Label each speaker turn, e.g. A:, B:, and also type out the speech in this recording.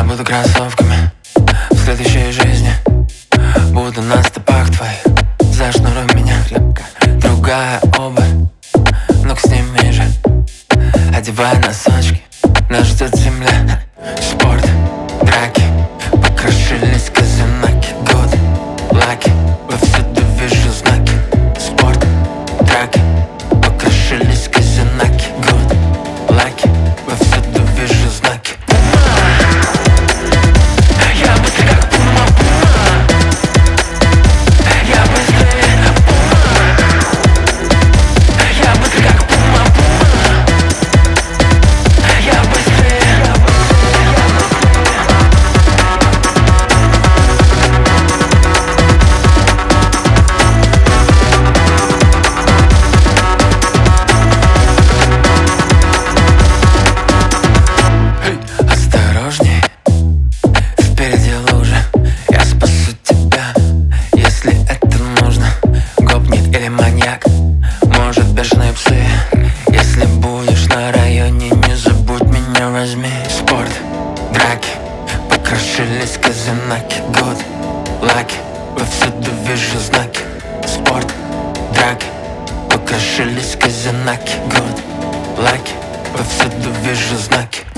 A: буду кроссовками в следующей жизни. Буду на стопах твоих, зашнуруй меня крепко. Другая обувь, ну-ка сними же. Одевай носочки, нас ждет земля. Спорт, драки, покрошились казанаки. Годы, лаки, повсюду вижу знаки. Спорт, драки, покрошились казанаки. Годы, лаки, повсюду вижу знаки. Я быстрый как пума, я быстрее пума. Я быстрый как пума, я быстрее. Осторожней, впереди лужа. Я спасу тебя, если это нужно. Гопник или маньяк, может бешеные псы. Если будешь на районе, не забудь меня, возьми. Спорт, драки, покрошились казанаки. Год, лаки, повсюду вижу знаки. Спорт, драки, покрошились казанаки. Год, лаки, повсюду вижу знаки.